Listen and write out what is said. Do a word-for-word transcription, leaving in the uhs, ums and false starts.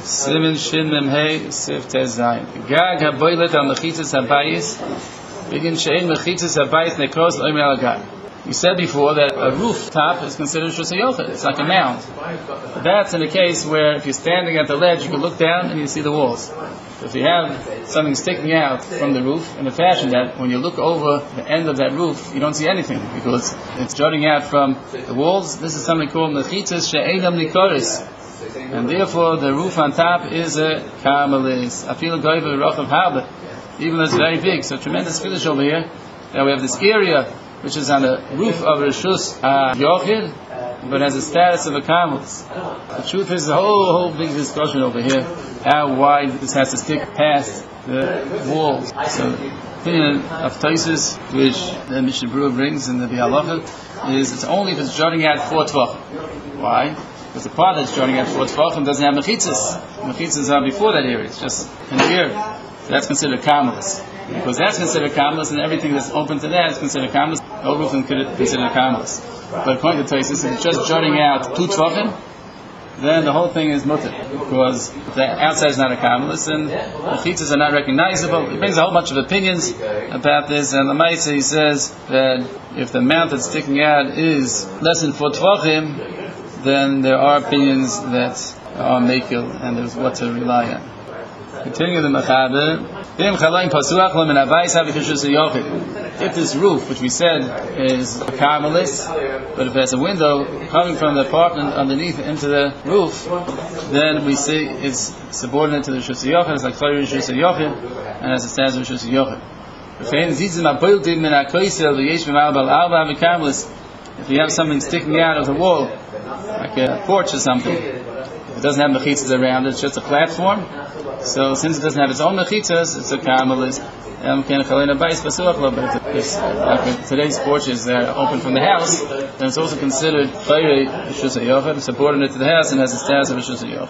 Simin Shin Mem Hey Sif Tez Zayin. Gag haboilet al mechitzas habayis. Begin she'en mechitzas habayis nekros lo'im al gag. We said before that a rooftop is considered Shus HaYochid. It's like a mound. That's in a case where if you're standing at the ledge, you can look down and you see the walls. If you have something sticking out from the roof in a fashion that when you look over the end of that roof, you don't see anything because it's jutting out from the walls. This is something called mechitzas she'enam nikoris. And therefore the roof on top is a karmelis. Afil goyva rochav harbe. Even though it's very big. So tremendous finish over here. Now we have this area which is on the roof of Rishus HaYochid, but has the status of a karmelis. The truth is, the whole, whole big discussion over here, how wide this has to stick past the walls. So the opinion of Taisus, which the Mishnah Berurah brings in the Bihalacha, is it's only if it's jutting out four tvachim. Why? Because the part that's jutting out four tvachim doesn't have mechitzas. Mechitzas are before that area. It's just in here. So that's considered karmelis. Because that's considered karmelis, and everything that's open to that is considered karmelis. The whole roof is considered karmelis. But according to Taisus, if it's just jutting out two tvachim, then the whole thing is mutter, because the outside is not a karmelis, and the chitzas are not recognizable. He brings a whole bunch of opinions about this, and the Maisa, he says that if the mount that's sticking out is less than four tvachim, then there are opinions that are makil, and there's what to rely on. Continuing the Mechaber, if this roof, which we said is a karmelis, but if there's a window coming from the apartment underneath into the roof, then we see it's subordinate to the Rishus HaYochid. It's like Chayr Rishus HaYochid, and as it stands with Rishus HaYochid. If you have something sticking out of the wall, like a porch or something, it doesn't have mechitzas around it, it's just a platform. So since it doesn't have its own mechitzas, it's a karmelis. But if, like today's porches are open from the house, then it's also considered Chayr Rishus HaYochid, subordinate to the house, and has the status of Rishus HaYochid.